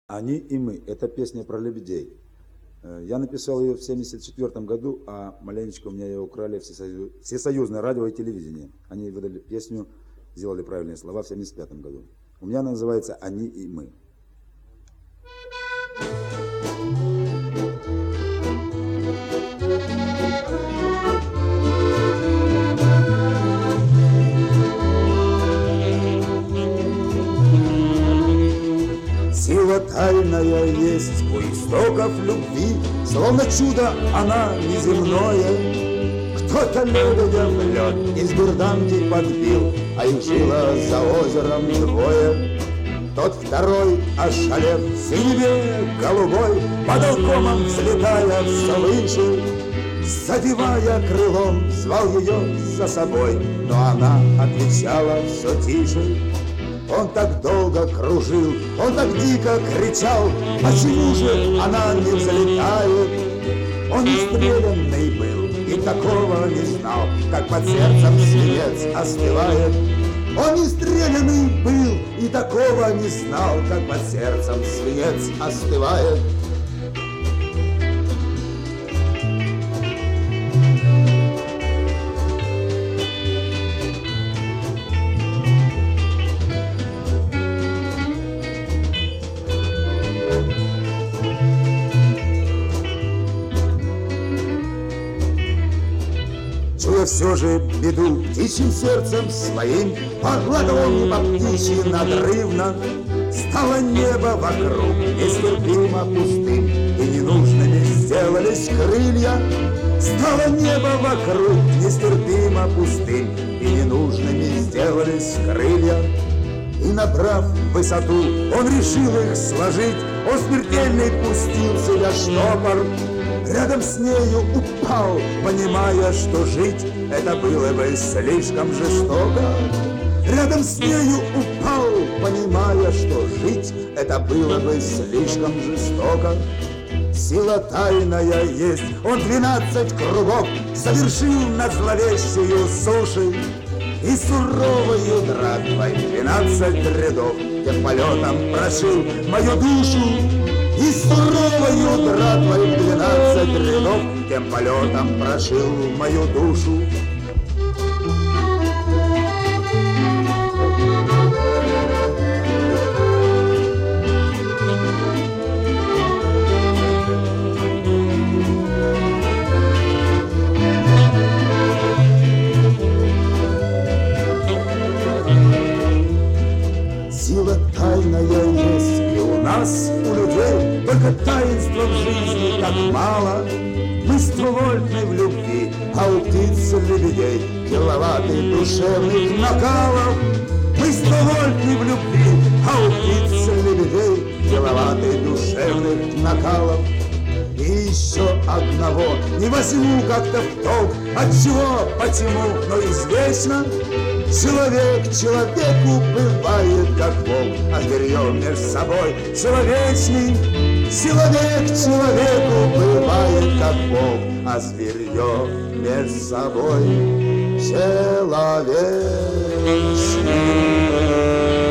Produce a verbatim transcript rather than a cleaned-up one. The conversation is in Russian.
«Они и мы» – это песня про лебедей. Я написал ее в семьдесят четвёртом году, а маленечко у меня ее украли Всесоюз... Всесоюзное радио и телевидение. Они выдали песню, сделали правильные слова в семьдесят пятом году. У меня она называется «Они и мы». Сила тайная есть у истоков любви, словно чудо она неземное. Кто-то лебедя в лед из берданки подбил, а их жило за озером двое. Тот второй, ошалев в синеве голубой, подолкомом взлетая все выше, задевая крылом, звал ее за собой, но она отвечала все тише. Он так долго кружил, он так дико кричал, почему же она не взлетает? Он истреленный был и такого не знал, как под сердцем свинец остывает. Он истреленный был и такого не знал, как под сердцем свинец остывает. Чуя все же беду птичьим сердцем своим, погладил он по птичьи надрывно. Стало небо вокруг нестерпимо пустым, и ненужными сделались крылья. Стало небо вокруг нестерпимо пустым, и ненужными сделались крылья. И набрав высоту, он решил их сложить, он смертельный пустил в себя штопор. Рядом с нею упал, понимая, что жить это было бы слишком жестоко. Рядом с нею упал, понимая, что жить это было бы слишком жестоко. Сила тайная есть, он двенадцать кругов совершил над зловещую сушей. И суровою дратвой двенадцать рядов тем полетом прошил мою душу. И суровою дратвой двенадцать рядов тем полетом прошил мою душу. Сила тайная есть и у нас, у людей, только таинства в жизни так мало. Мы ствольны в любви, а у птиц лебедей киловатты душевных накалов. Мы ствольны в любви, а у птиц лебедей киловатты душевных накалов. И еще одного не возьму как-то в толк, отчего, почему, но известно. Человек человеку бывает как волк, а зверье между собой человечный. Человек человеку бывает как волк, а зверье между собой человечный.